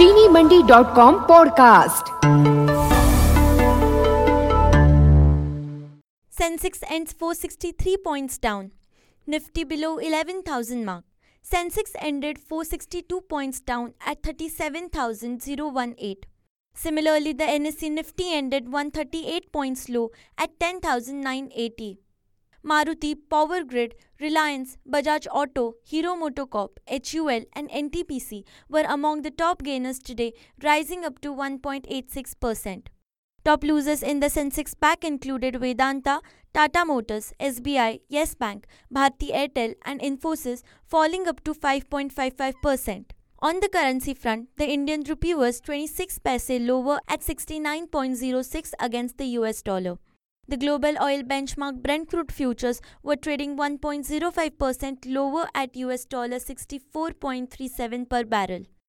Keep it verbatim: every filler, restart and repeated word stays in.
चीनी Mandi dot com podcast. Sensex ends four hundred sixty-three points down. Nifty below eleven thousand mark. Sensex ended four hundred sixty-two points down at thirty-seven thousand eighteen. Similarly, the N S E Nifty ended one hundred thirty-eight points low at ten thousand nine hundred eighty. Maruti, Power Grid, Reliance, Bajaj Auto, Hero MotoCorp, H U L and N T P C were among the top gainers today, rising up to one point eight six percent. Top losers in the Sensex pack included Vedanta, Tata Motors, S B I, Yes Bank, Bharti Airtel and Infosys, falling up to five point five five percent. On the currency front, the Indian rupee was twenty-six paise lower at sixty-nine point zero six against the U S dollar. The global oil benchmark Brent crude futures were trading one point zero five percent lower at U S sixty-four point three seven per barrel.